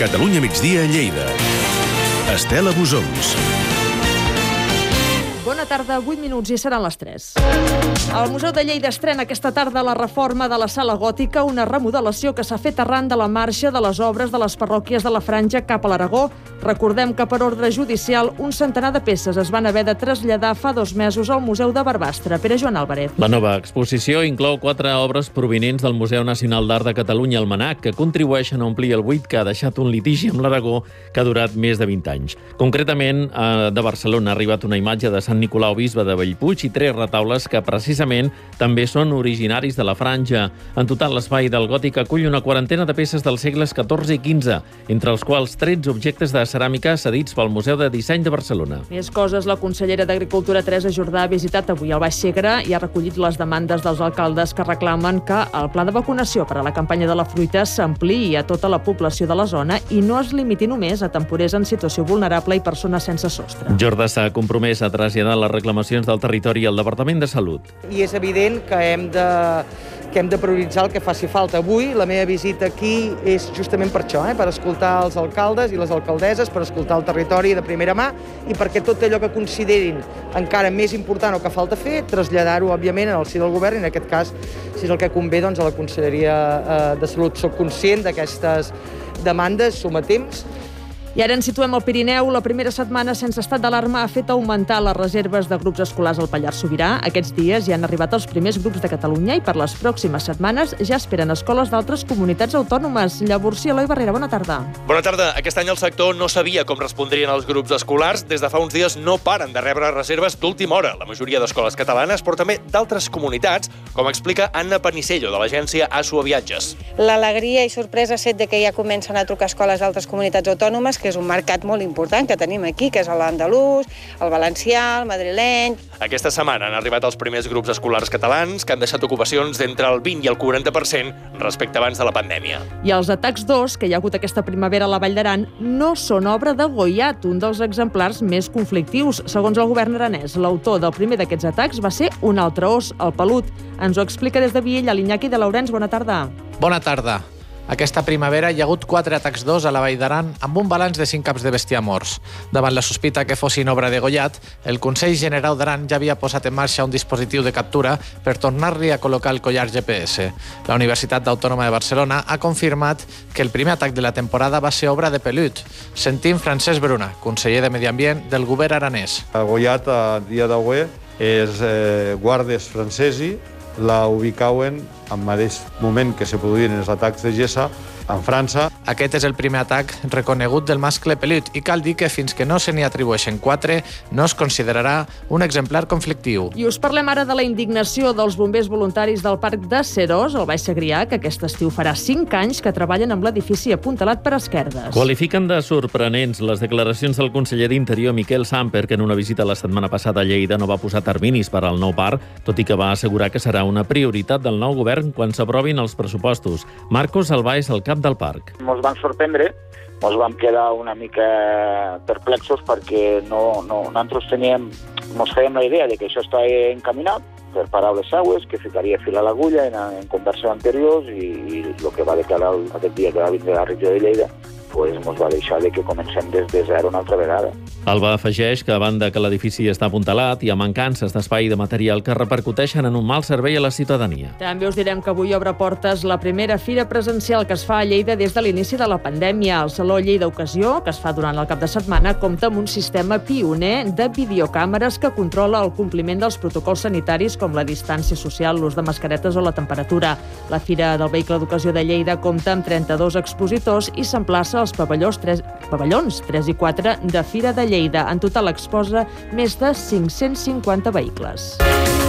Catalunya migdia a Lleida. Estela Busons. Bona tarda, 8 minuts i seran les 3. El Museu de Lleida estrena aquesta tarda la reforma de la Sala Gòtica, una remodelació que s'ha fet arran de la marxa de les obres de les parròquies de la Franja cap a l'Aragó. Recordem que per ordre judicial un centenar de peces es van haver de traslladar fa 2 mesos al Museu de Barbastre. Pere Joan Álvarez. La nova exposició inclou 4 obres provinents del Museu Nacional d'Art de Catalunya, el MNAC, que contribueixen a omplir el buit que ha deixat un litigi amb l'Aragó que ha durat més de 20 anys. Concretament, de Barcelona ha arribat una imatge de Sant Nicolau Bisbe de Bellpuig i 3 retaules que precisament també són originaris de la Franja. En total, l'espai del Gòtic acull una quarantena de peces dels segles XIV i XV, entre els quals 13 objectes de ceràmica cedits pel Museu de Disseny de Barcelona. Més coses. La consellera d'Agricultura, Teresa Jordà, ha visitat avui el Baix Segre i ha recollit les demandes dels alcaldes que reclamen que el pla de vacunació per a la campanya de la fruita s'ampliï a tota la població de la zona i no es limiti només a temporers en situació vulnerable i persones sense sostre. Jordà s'ha compromès a traslladar les reclamacions del territori al Departament de Salut. I és evident que hem de prioritzar el que faci falta. Avui la meva visita aquí és justament per això, per escoltar els alcaldes i les alcaldesses, per escoltar el territori de primera mà i perquè tot allò que considerin encara més important o que falta fer, traslladar-ho, òbviament, en el si del govern i en aquest cas, si és el que convé, doncs a la Conselleria de Salut. Soc conscient d'aquestes demandes, som a temps. I ara ens situem al Pirineu. La primera setmana sense estat d'alarma ha fet augmentar les reserves de grups escolars al Pallars Sobirà. Aquests dies ja han arribat els primers grups de Catalunya i per les pròximes setmanes ja esperen escoles d'altres comunitats autònomes. Llavors, Eloi Barrera, bona tarda. Bona tarda. Aquest any el sector no sabia com respondrien els grups escolars. Des de fa uns dies no paren de rebre reserves d'última hora. La majoria d'escoles catalanes, però també d'altres comunitats, com explica Anna Panicello, de l'agència Asua Viatges. L'alegria i sorpresa set de que ja comencen a trucar escoles d'altres comunitats autònomes, que és un mercat molt important que tenim aquí, que és l'andalús, el valencià, el madrileny. Aquesta setmana han arribat els primers grups escolars catalans que han deixat ocupacions d'entre el 20 i el 40% respecte abans de la pandèmia. I els atacs 2 que hi ha hagut aquesta primavera a la Vall d'Aran no són obra de Goiat, un dels exemplars més conflictius. Segons el govern aranès, l'autor del primer d'aquests atacs va ser un altre os, el pelut. Ens ho explica des de Viella l'Iñaki de Laurens. Bona tarda. Bona tarda. Aquesta primavera hi ha hagut 4 atacs 2 a la Vall d'Aran amb un balanç de 5 caps de bestiar morts. Davant la sospita que fossin obra de Goiat, el Consell General d'Aran ja havia posat en marxa un dispositiu de captura per tornar-li a col·locar el collar GPS. La Universitat Autònoma de Barcelona ha confirmat que el primer atac de la temporada va ser obra de pelut. Sentim Francesc Bruna, conseller de Medi Ambient del govern aranès. A Goiat, a dia d'avui, els guardes francesi la ubicaven al mateix moment que se produïen els atacs de Gessa en França. Aquest és el primer atac reconegut del mascle pelut i cal dir que fins que no se n'hi atribueixen 4 no es considerarà un exemplar conflictiu. I us parlem ara de la indignació dels bombers voluntaris del Parc de Serós, al Baix Segrià, que aquest estiu farà 5 anys que treballen amb l'edifici apuntalat per esquerdes. Qualifiquen de sorprenents les declaracions del conseller d'Interior Miquel Samper, que en una visita la setmana passada a Lleida no va posar terminis per al nou parc, tot i que va assegurar que serà una prioritat del nou govern quan s'aprovin els pressupostos. Marcos Albà és el cap del parc. Ens van sorprendre, ens vam quedar una mica perplexos perquè nosaltres ens fèiem la idea de que això està encaminat, per paraules seues, que ficaria fil a l'agulla en converses anteriors i el que va declarar aquest dia que va vindre a la regió de Lleida ens va deixar que comencem des de zero una altra vegada. Alba afegeix que a banda que l'edifici està apuntalat hi ha mancances d'espai i de material que repercuteixen en un mal servei a la ciutadania. També us direm que avui obre portes la primera fira presencial que es fa a Lleida des de l'inici de la pandèmia. El Saló Lleida Ocasió, que es fa durant el cap de setmana, compta amb un sistema pioner de videocàmeres que controla el compliment dels protocols sanitaris com la distància social, l'ús de mascaretes o la temperatura. La Fira del Vehicle d'Ocasió de Lleida compta amb 32 expositors i s'emplaça als pavellons 3 i 4 de Fira de Lleida. En total exposa més de 550 vehicles.